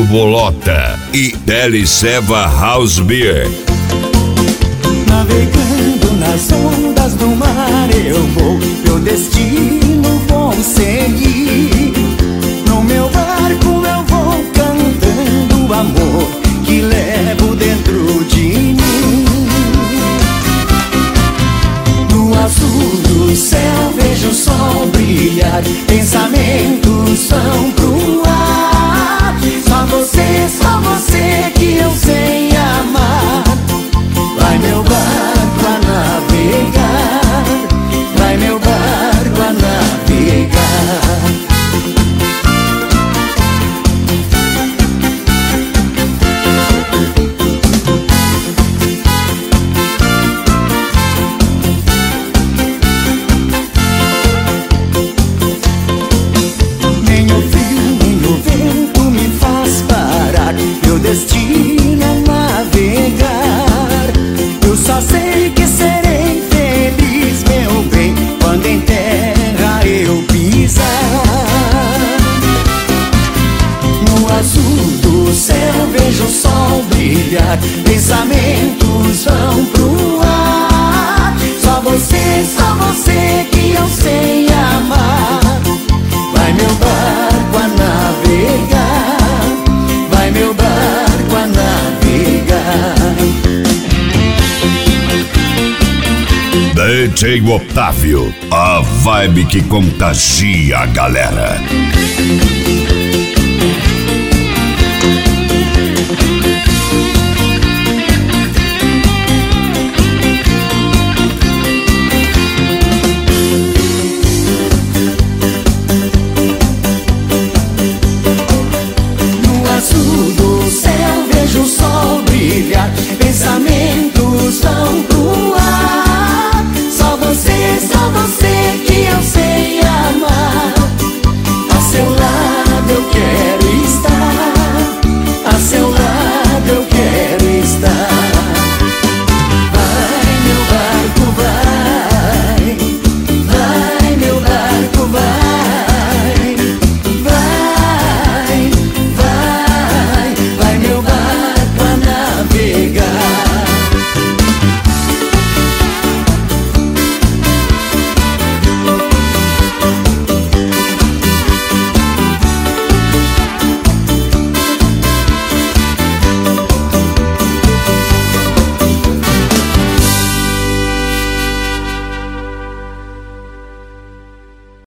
Bolota e Deliceva House Beer. Navegando nas ondas do mar eu vou, meu destino vou seguir. No meu barco eu vou cantando o amor que levo dentro de mim. No azul do céu vejo o sol brilhar, pensamentos são pro ar. Só você que eu sei amar. Vai meu barco a navegar, vai meu barco a navegar. Nem o frio, nem o vento me faz parar, meu destino é navegar. Eu só sei que serei feliz, meu bem, quando em terra eu pisar. No azul do céu vejo o sol brilhar, pensamentos vão pro ar. Só você que eu sei amar. Vai meu barco a navegar, vai meu barco a navegar. DJ Otávio, a vibe que contagia a galera.